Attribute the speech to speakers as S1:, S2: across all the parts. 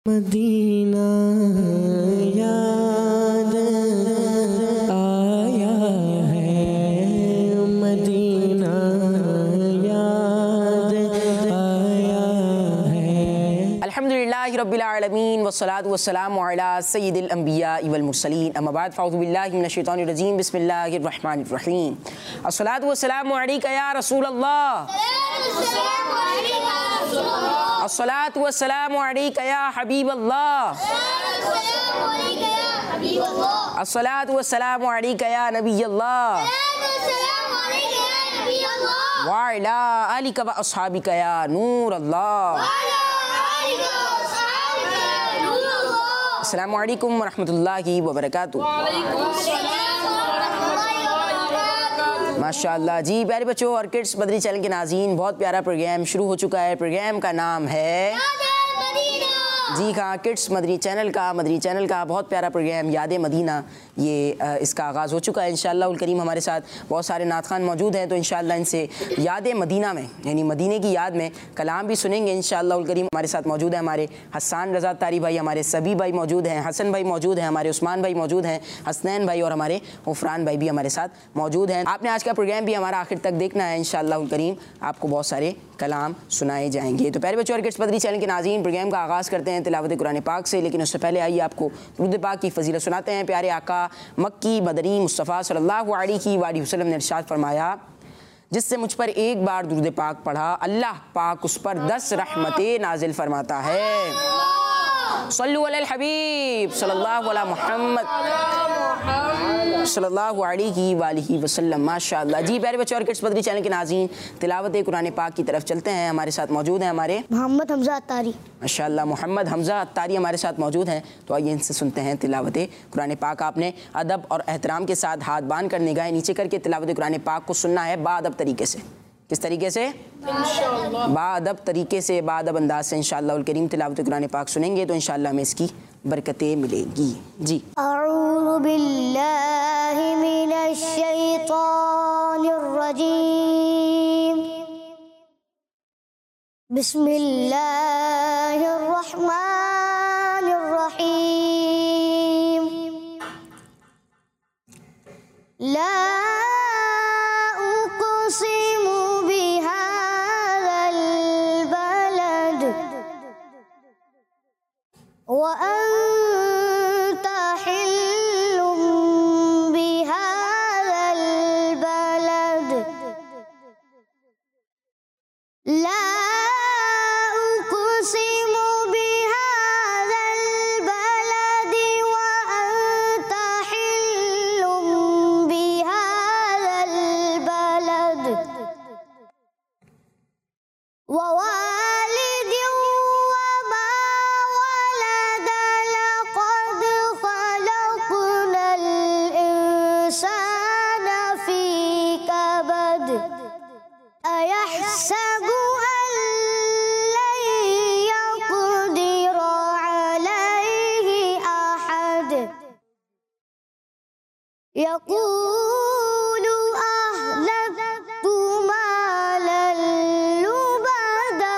S1: Medina याद आया है, मदीना याद आया है।
S2: अल्हम्दुलिल्लाहि रब्बिल आलमीन वस्सलातु वस्सलामु अला सय्यिदिल अंबिया वल मुरसलीन अम्मा बाद फ़अऊज़ु बिल्लाहि मिनश शैतानिर रजीम बिस्मिल्लाहिर रहमानिर रहीम। अस्सलातु वस्सलामु अलैका या रसूल अल्लाह, अस्सलातु वस्सलामु अलैका या हबीब अल्लाह, अस्सलातु वस्सलामु अलैका या नबी अल्लाह व अला आलिका व अस्हाबिका या नूर अल्लाह। अस्सलामु अलैकुम व रहमतुल्लाहि व बरकातुहू। माशाअल्लाह जी प्यारे बच्चों और किड्स मदनी चैनल के नाज़रीन, बहुत प्यारा प्रोग्राम शुरू हो चुका है। प्रोग्राम का नाम है जी हाँ, किड्स मदनी चैनल का बहुत प्यारा प्रोग्राम याद मदीना। ये इसका आगाज़ हो चुका है। इंशाअल्लाह उल करीम हमारे साथ बहुत सारे नात खान मौजूद हैं, तो इंशाअल्लाह इनसे याद मदीना में यानी मदीने की याद में कलाम भी सुनेंगे इंशाअल्लाह उल करीम। हमारे साथ मौजूद है हमारे हसन रज़ा तारी भाई, हमारे सभी भाई मौजूद हैं, हसन भाई मौजूद हैं, हमारे उस्मान भाई मौजूद हैं, हसनैन भाई और हमारे उफरान भाई भी हमारे साथ मौजूद हैं। आपने आज का प्रोग्राम भी हमारा आखिर तक देखना है इंशाअल्लाह उल करीम, आपको बहुत सारे कलाम सुनाए जाएंगे। तो प्यारे बच्चों और किड्स मदनी चैनल के नाज़रीन, प्रोग्राम का आगाज़ करते हैं तिलावत कुरान पाक से, लेकिन उससे पहले आइए आपको दुरूद पाक की फजीलत सुनाते हैं। प्यारे आका मक्की मदनी मुस्तफ़ा सल्लल्लाहु अलैहि वसल्लम ने इरशाद फरमाया, जिससे मुझ पर एक बार दुरूद पाक पढ़ा, अल्लाह पाक उस पर 10 रहमतें नाजिल फरमाता है। सल्लु अलल हबीब सल्लल्लाहु अला मुहम्मद सल्लल्लाहु अलैहि वसल्लम। माशाअल्लाह जी प्यारे बच्चों और किड्स मदनी चैनल के नाज़रीन, तिलावत कुरान पाक की तरफ चलते हैं। हमारे साथ मौजूद हैं हमारे
S3: मोहम्मद हमजा अत्तारी।
S2: माशाअल्लाह मोहम्मद हमजा अत्तारी हमारे साथ मौजूद हैं। तो आइए इनसे सुनते हैं तिलावत कुरान पाक। आपने अदब और एहतराम के साथ हाथ बांध कर निगाहें नीचे करके तिलावत कुरान पाक को सुनना है बाअदब तरीके से। किस तरीके से? बाअदब तरीके से, बाअदब अंदाज से इंशाअल्लाह उल करीम तिलावत कुरान पाक सुनेंगे तो इंशाअल्लाह हमें इसकी बरकतें मिलेगी। जी
S3: अऊज़ु बिल्लाहि मिनश शैतानिर रजीम, बिस्मिल्लाहिर रहमानिर रहीम। ला उक़सिमु बिहाज़ल बलद व अंता हिल्लुम बिहाज़ल बलद। ला उक़सिमु बिहाज़ल बलद व अंता हिल्लुम बिहाज़ल बलद व वालिदिन वमा वलद। लक़द ख़लक़नल इंसान फ़ी कबद। अयहसबु अन लन यक़दिर अलैहि अहद। यक़ूलु अहलक्तु मालन लुबदा।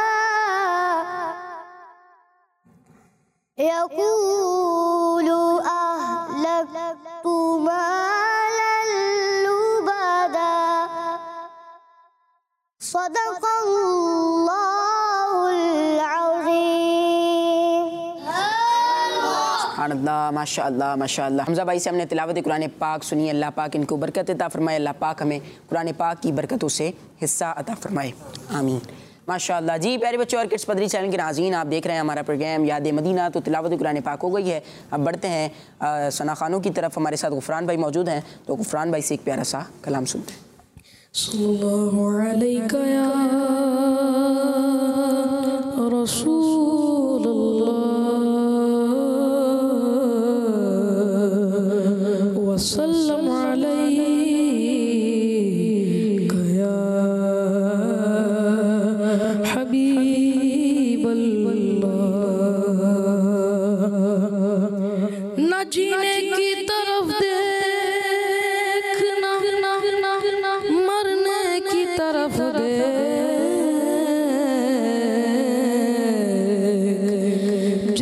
S3: यक़ूलु अहलक्तु मालन लुबदा। सदक़ल्लाहुल अज़ीम।
S2: सुभानअल्लाह माशाअल्लाह माशाअल्लाह। हमजा भाई से हमने तिलावत कुरान पाक सुनी। अल्लाह पाक इनको बरकत अता फरमाए। अल्लाह पाक हमें कुरान पाक की बरकतों से हिस्सा अता फरमाए, आमीन। माशाअल्लाह जी प्यारे बच्चों और किड्स मदनी चैनल के नाज़रीन, आप देख रहे हैं हमारा प्रोग्राम याद मदीना। तो तिलावत कुरान पाक हो गई है, अब बढ़ते हैं सना खानों की तरफ। हमारे साथ गुफरान भाई मौजूद हैं, तो गुफरान भाई से एक प्यारा सा कलाम सुनते हैं।
S1: सल्लल्लाहु अलैका या रसूलल्लाह वसल्लम अलैका या हबीबल्लाह। न जीने की तरफ देखना, मरने की तरफ देख।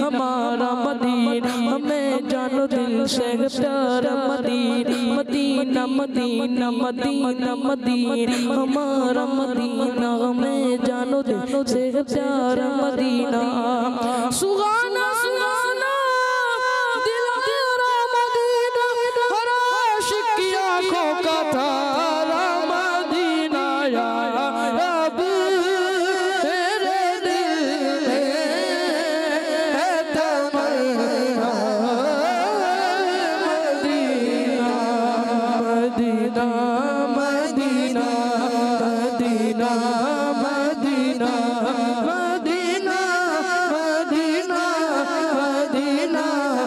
S1: हमारा मदीना, हमें जानो दिल से प्यारा मदीना, मदीना मदीना मदीना मदीना, हमारा मदीना, हमें जानो दिल से प्यारा मदीना। सुहाना सुहाना दिल तेरा मदीना, हर आशिक की आँखों का तारा मदीना, या रब मेरे दिल में है तमन्ना मदीना, मदीना मदीना मदीना मदीना मदीना मदीना मदीना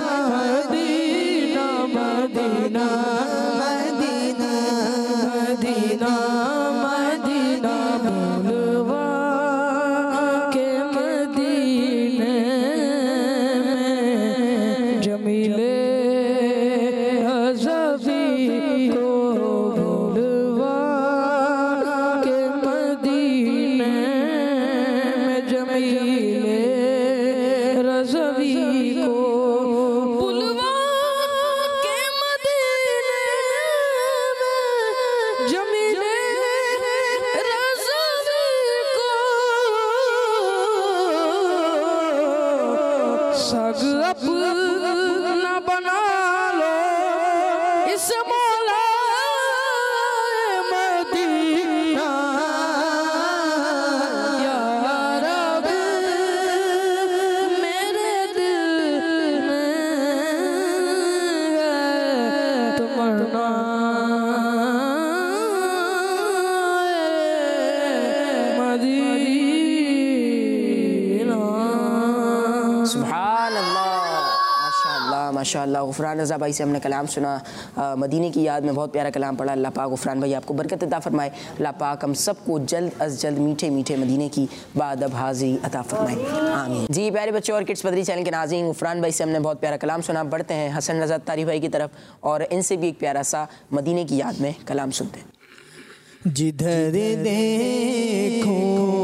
S1: मदीना मदीना मदीना मदीना बोलवा के मदीने में जमीले हज़वी को, बोलवा के मदीने में जमीले रज़वी को, बुलवा के मदीने में जमीले रज़वी को, सग अपना बना लो इस मौला मदीना, या रब मेरे दिल में है तमन्ना मदीना।
S2: सुभान अल्लाह, माशाअल्लाह माशाअल्लाह। गुफरान रज़ा भाई से हमने कलाम सुना, मदीने की याद में बहुत प्यारा कलाम पढ़ा। अल्लाह पाक गुफरान भाई आपको बरकत अता फरमाए। अल्लाह पाक हम सबको जल्द अज जल्द मीठे मीठे मदीने की बादब हाज़िरी अता फरमाए, आमीन। जी प्यारे बच्चों और किड्स मदरी चैनल के नाज़रीन, गुफरान भाई से हमने बहुत प्यारा कलाम सुना। बढ़ते हैं हसन रज़ा तारी भाई की तरफ और इनसे भी एक प्यारा सा मदीने की याद में कलाम सुनते हैं।
S4: जिधर देखो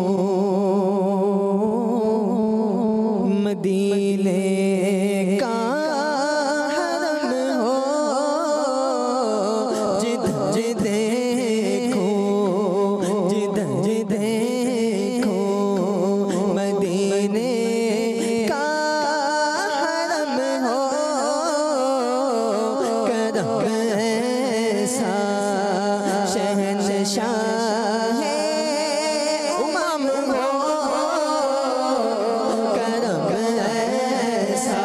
S4: मदीने का हरम हो, जिधर देखो जिधर देखो मदीने का हरम हो, करम ऐसा शहंशाह है उमम हो, करम ऐसा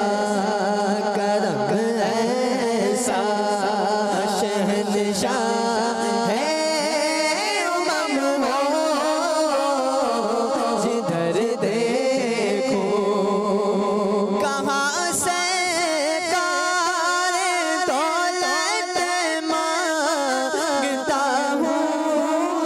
S4: शहंशाह है उमम हो, जिधर देखो कहाँ से कारे दौलत मांगता हूँ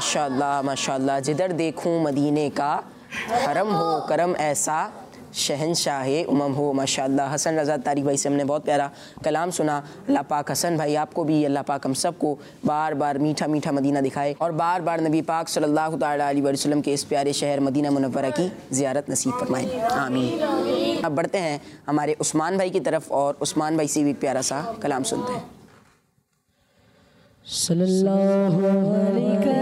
S2: माशाअल्लाह माशाअल्लाह। जिधर देखूं मदीने का हरम हो करम ऐसा शहनशाहे उमम हो। माशाअल्लाह। हसन रज़ा तारी भाई से हमने बहुत प्यारा कलाम सुना। अल्लाह पाक हसन भाई आपको भी, अल्लाह पाक हम सबको बार बार मीठा मीठा मदीना दिखाए और बार बार नबी पाक सल्लल्लाहु तआला अलैहि वसल्लम के इस प्यारे शहर मदीना मुनव्वरा की ज़ियारत नसीब फरमाए। आमीन। अब बढ़ते हैं हमारे उस्मान भाई की तरफ और उस्मान भाई से भी एक प्यारा सा कलाम सुनते हैं।
S1: सल्लल्लाहु अलैहि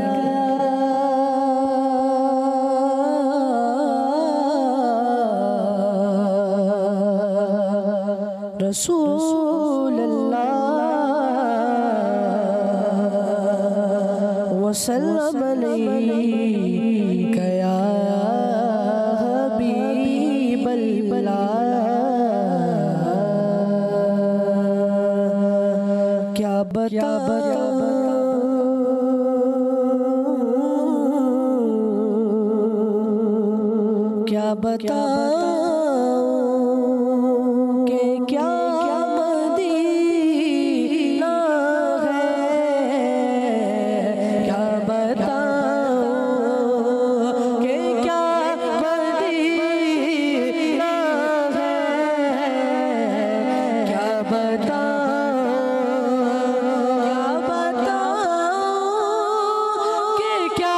S1: रसूलल्लाह वसल्लम अलैका या हबीबल्लाह। क्या बताऊं कि क्या मदीना है, क्या बताऊं कि क्या मदीना है, क्या बताऊं कि क्या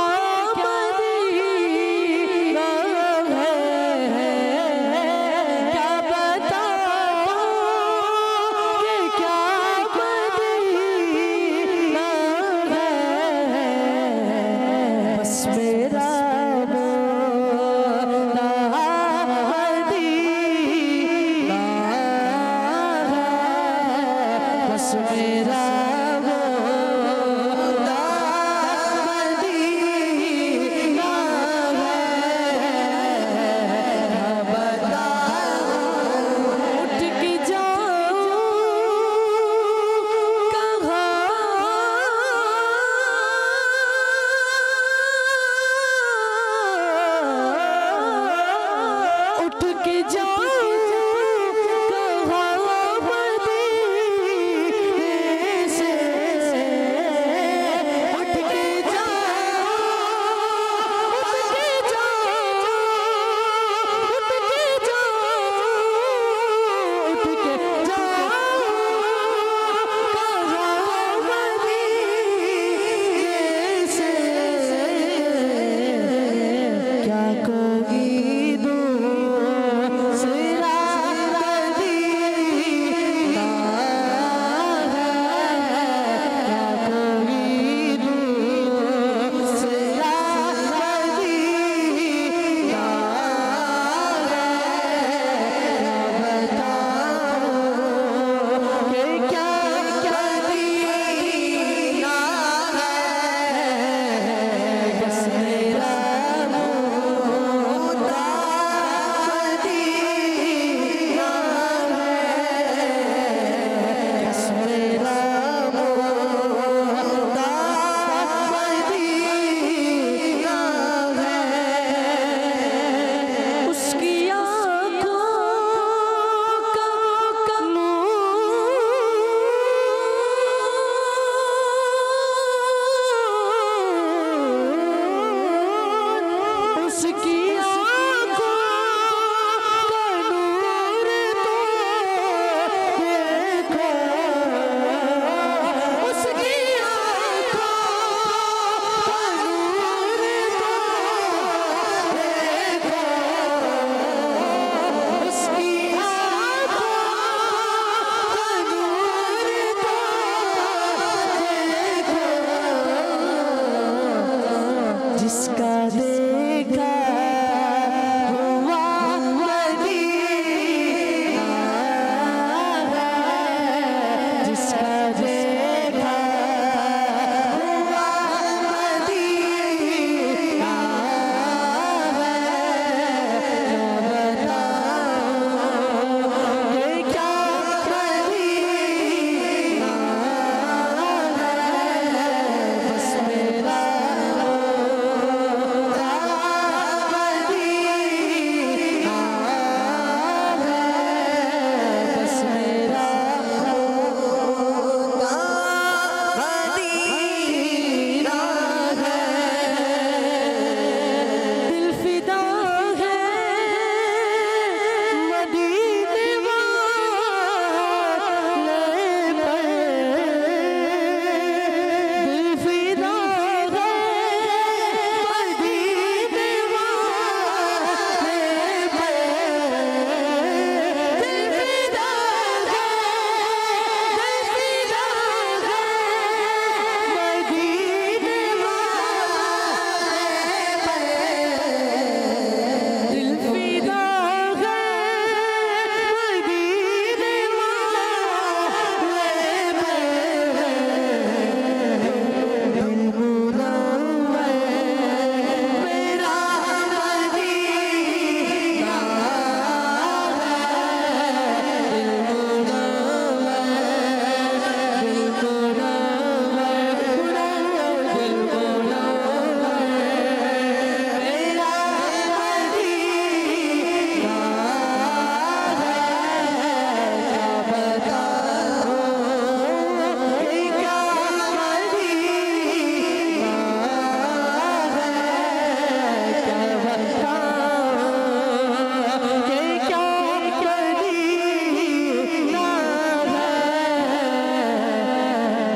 S1: मदीना है, क्या बताऊं कि क्या मदीना है। बस मेरा मदीना है, बस मेरा से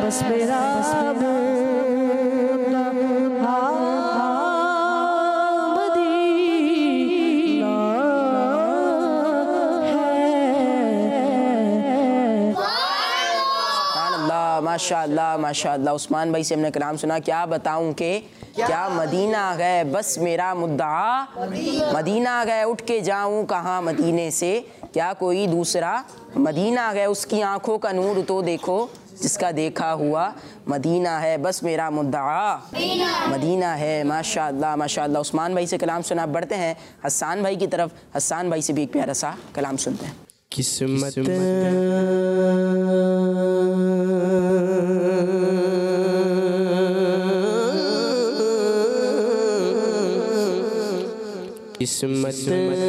S1: बस मेरा मुद्दा मदीना है।
S2: माशाअल्लाह माशाअल्लाह। उस्मान भाई से हमने कलाम सुना। क्या बताऊं कि क्या मदीना गए बस मेरा मुद्दा मदीना गए, उठ के जाऊं कहाँ मदीने से, क्या कोई दूसरा मदीना गए, उसकी आंखों का नूर तो देखो जिसका देखा हुआ मदीना है, बस मेरा मुद्दा मदीना है। माशाअल्लाह माशाअल्लाह। उस्मान भाई से कलाम सुना। बढ़ते हैं हसन भाई की तरफ। हसन भाई से भी एक प्यारा सा कलाम सुनते हैं।
S4: किस्मत किस्मत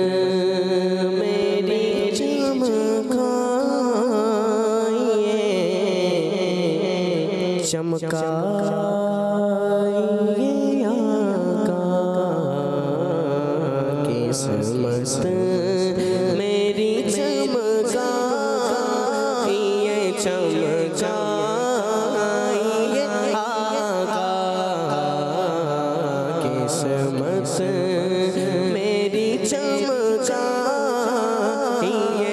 S4: मेरी चमकाइए चमकाइए आका, किस्मत मेरी चमकाइए चमकाइए आका, किस्मत मेरी चमकाइए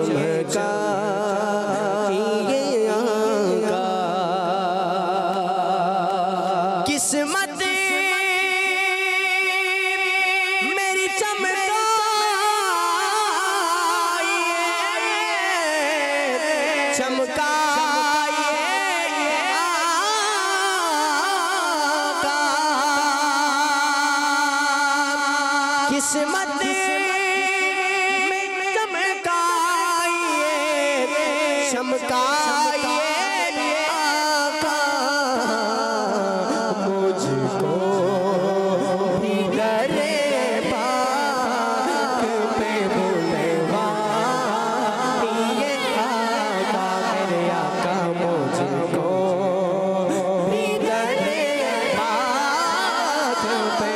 S4: चमकाइए आका, किस्मत मेरी चमकाइए चमकाइए आका, किस्मत में चमकाइए चमकाइए आका, मुझको भी दरे पाक पे बुलवाइए आका, मेरे आका मुझको भी दरे पाक पे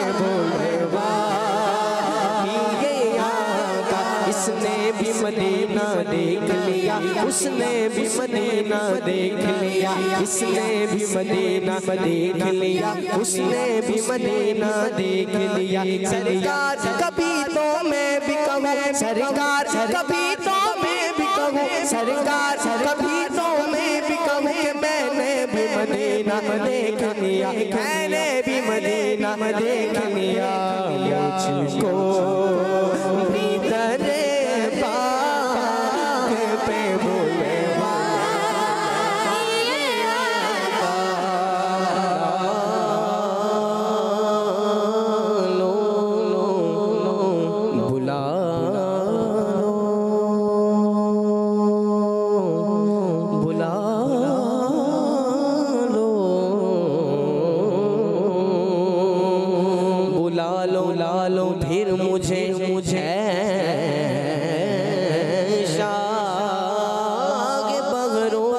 S4: बुलवाइए आका, इसने भी मदीना देख लिया, उसने भी मदीना देख लिया, इसने भी मदीना देख लिया, उसने भी मदीना देख लिया। सरकार कभी तो मैं भी कहूँ, सरकार कभी तो मैं भी कहूँ, सरकार कभी तो मैं भी कहूँ कि मैंने भी मदीना देख लिया, मैंने भी मदीना देख लिया, मुझको भी दरे पाक पे बुला लो फिर मुझे शाग बगरों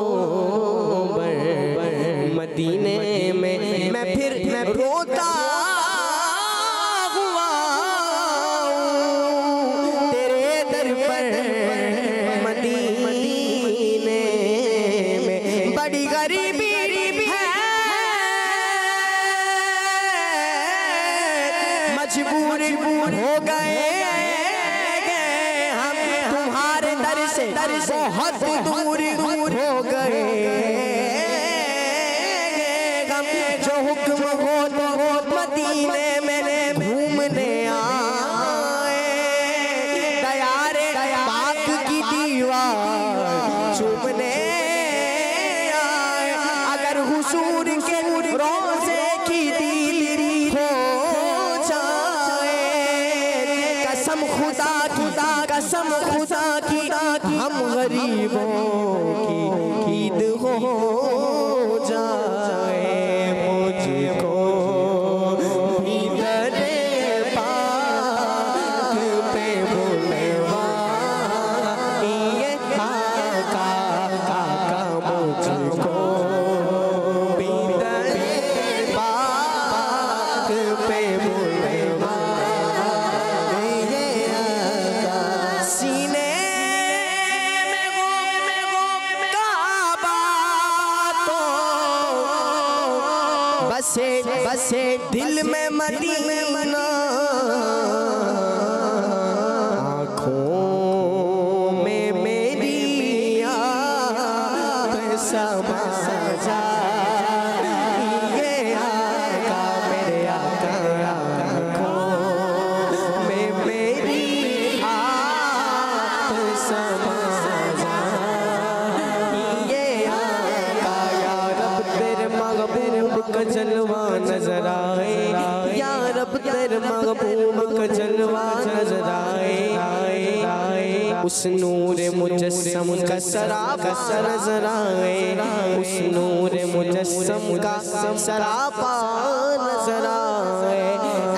S4: मदीने में मैं फिर रोता हुआ तेरे दर पर मदीने में, बड़ी गरीबी है मजबूर हो गए हम तुम्हारे दर से बहुत दूर हो गए हम, जो हुक्म हो तो मदीने में घूमने आए, दयारे पाक की दीवार चूमने आए, अगर हुजूर के रोज़े की दीवार हो कसम खुदा की हम गरीबों की ईद हो जाए, मुझको भी दरे पाक पे बुलवाइए आका, आका मुझको भी दरे पाक पे सीने में वो काबा बसे बसे दिल में मदीना, आँखों में मेरी याद समा जाए, आका मेरे आका, आँखों में मेरी याद समा जाए, आका या रब तेरे महबूब का जलवा नजर आए, या रब तेरे महबूब का जलवा नजर आए, उस नूर मुजस्सम का सरापा नजर आए, उस नूर मुजस्सम का सरापा नजर आए।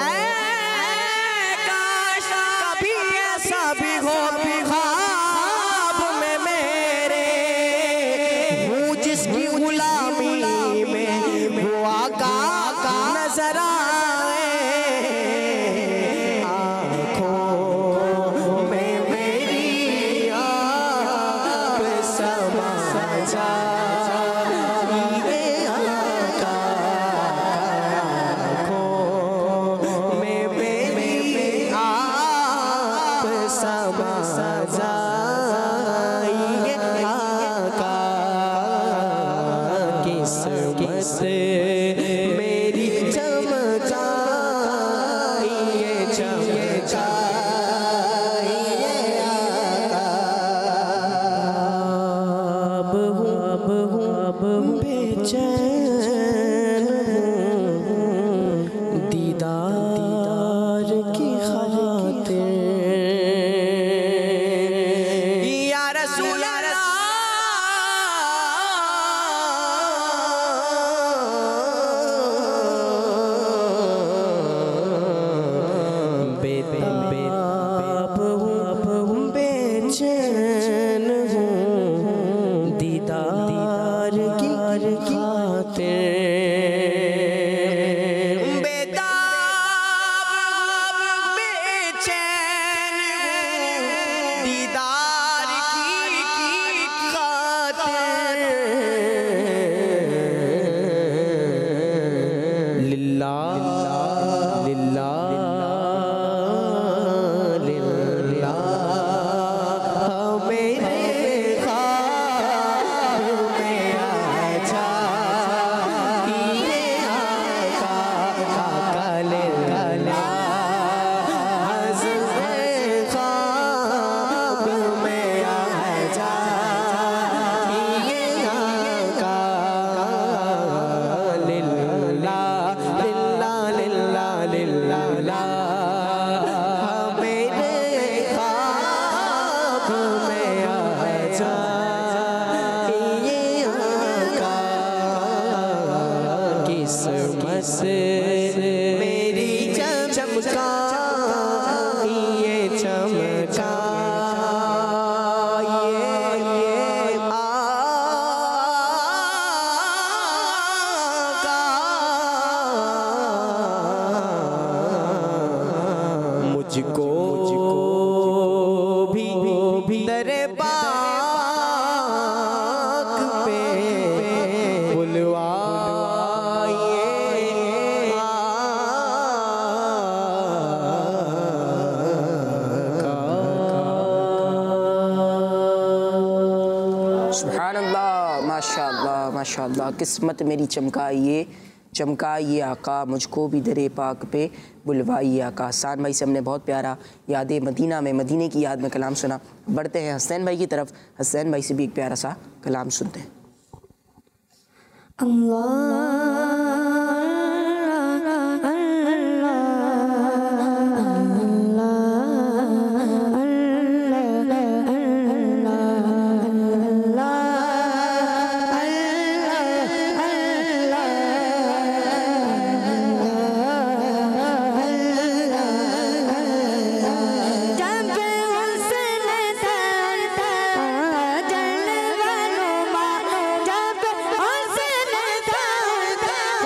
S4: काश कभी ऐसा भी हो ख्वाब में मेरे, हूँ जिसकी गुलामी में वो आका नजर आए, आँखों में मेरी आप समा जाए, आका आँखों में मेरी आप समा जाए, आका किस्मत मेरी चमकाइए चमकाइए, अब हूँ बेचैन हूँ दीदार की खातिर, या रसूल अल्लाह बेताब हूँ बेचैन हूँ दीदार की खातिर, बेताब बेचैन हूँ दीदार की खातिर, लिल्लाह लिल्लाह लिल्लाह मेरे ख्वाब में आ जाइए, आका आका लिल्लाह हज़रत ख्वाब में आ जाइए, आका लिल्लाह लिल्लाह लिल्लाह लिल्लाह मेरे ख्वाब में आ जाइए, आका किस्मत मेरी चमकाइए चमकाइए, आका मुझको भी दरे पाक पे बुलवाइए,
S2: सुभानअल्लाह, माशाअल्लाह माशाअल्लाह। किस्मत मेरी चमकाइए चमकाइए आका, मुझको भी दरे पाक पे बुलवाइए आका। हसन भाई से हमने बहुत प्यारा याद मदीना में मदीने की याद में कलाम सुना। बढ़ते हैं हसनैन भाई की तरफ। हसनैन भाई से भी एक प्यारा सा कलाम सुनते हैं।
S3: जब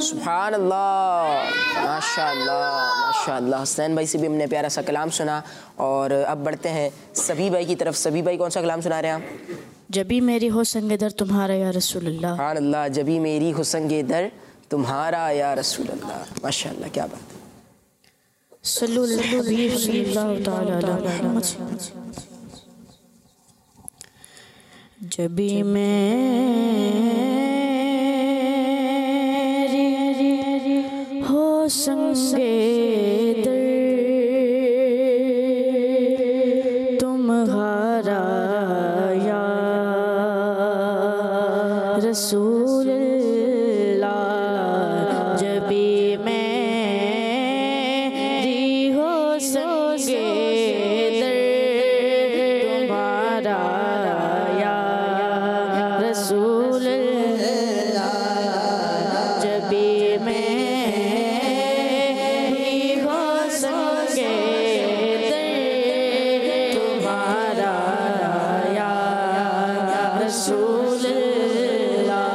S2: सुभान अल्लाह, माशाअल्लाह माशाअल्लाह। हसनैन भाई से भी हमने प्यारा सा कलाम सुना और अब बढ़ते हैं सभी भाई की तरफ। सभी भाई कौन सा कलाम सुना रहे हैं आप?
S1: जबी मेरी हो संगे दर तुम्हारा या रसूल अल्लाह।
S2: सुभान अल्लाह, जबी मेरी हो संगे दर तुम्हारा या रसूल अल्लाह। माशाअल्लाह, क्या बात है।
S1: सल्लल्लाहु अलैहि वसल्लम। जबी मेरी हो संगे दर तुम्हारा या रसूल अल्लाह। जबी मेरी हो संगे दर तुम्हारा या रसूल अल्लाह। जबी मेरी हो संगे दर तुम्हारा या रसूल अल्लाह।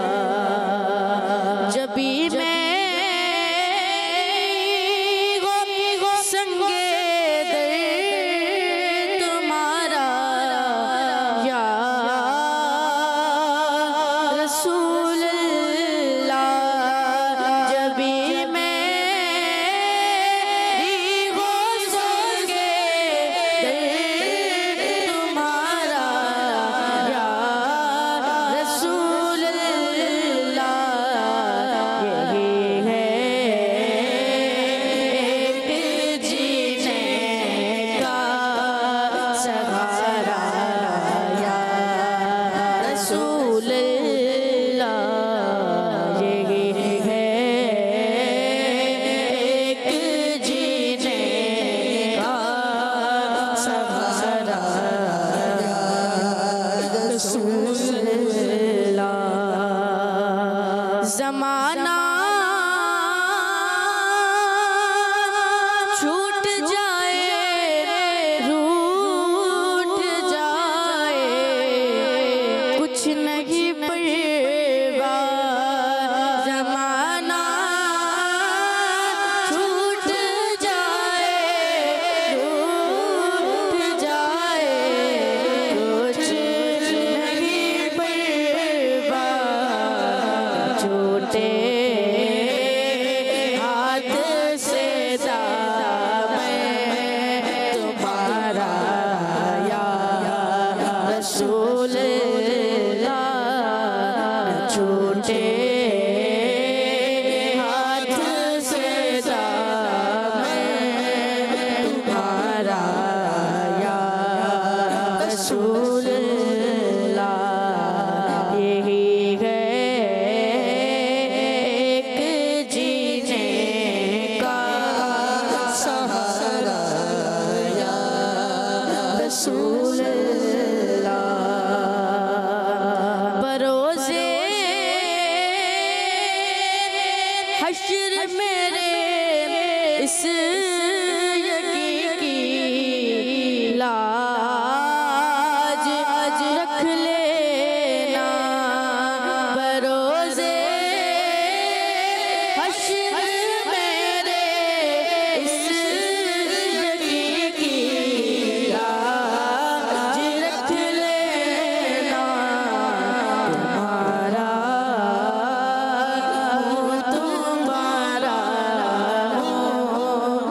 S1: जबी मेरी हो संगे दर तुम्हारा या रसूल अल्लाह। जबी मेरी हो संगे दर तुम्हारा या रसूल अल्लाह। यही है एक जीने का सहारा या रसूल अल्लाह। यही है एक जीने का सहारा या रसूल अल्लाह। ज़माना छूट जाए रूठ जाए कुछ नहीं परवाह। ज़माना छूट जाए रूठ जाए कुछ नहीं परवाह। छूटे हाथ से दामन तुम्हारा या रसूल अल्लाह। छूटे हाथ से दामन तुम्हारा या रसूल अल्लाह। यही है एक जीने का सहारा या रसूल अल्लाह। बरोज़े हश्र मेरे इस यकीन की लाज रख लेना। बरोज़े हश्र मेरे इस यकीन की लाज रख लेना। तुम्हारा हूँ तुम्हारा हूँ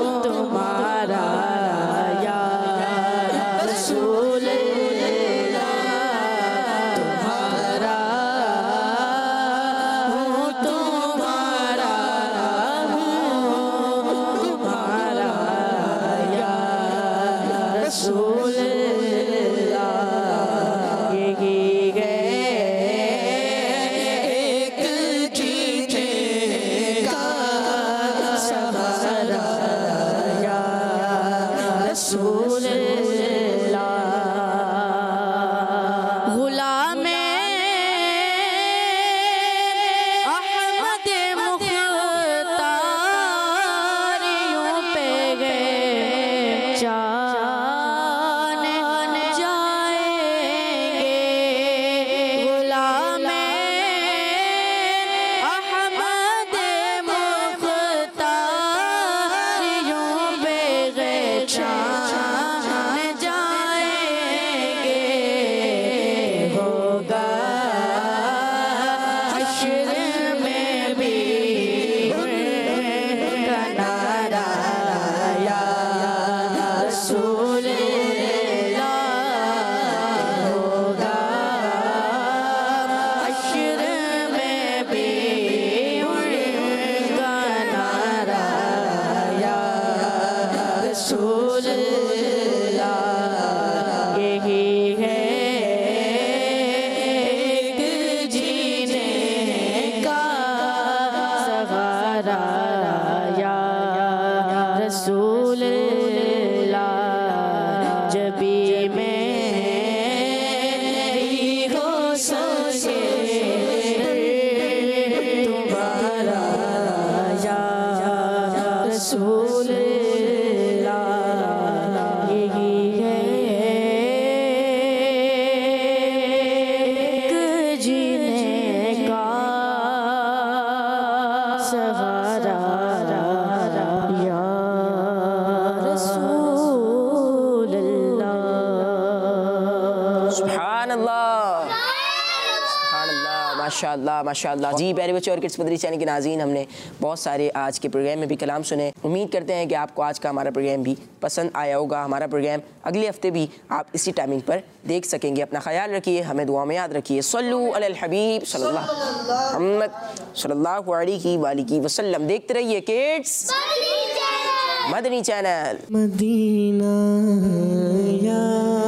S1: हश्र में भी उनका नारा या रसूल अल्लाह होगा। हश्र में भी उनका नारा या रसूल अल्लाह। यही है एक जीने का सहारा या रसूल अल्लाह। जब भी मेरी हो सोचे तुम्हारा या रसूल अल्लाह। यही है एक जीने का सहारा या रसूल अल्लाह।
S2: सुभान अल्लाह, सुभान अल्लाह, माशाअल्लाह माशाअल्लाह। जी प्यारे बच्चों और किड्स मदरी चैनल के नाज़रीन, हमने बहुत सारे आज के प्रोग्राम में भी कलाम सुने। उम्मीद करते हैं कि आपको आज का हमारा प्रोग्राम भी पसंद आया होगा। हमारा प्रोग्राम अगले हफ्ते भी आप इसी टाइमिंग पर देख सकेंगे। अपना ख्याल रखिए, हमें दुआ में याद रखिए। सल्लु अलल हबीब सल्लल्लाहु अलैहि वसल्लम। देखते रहिए किड्स मदनी चैनल।
S4: मदीना या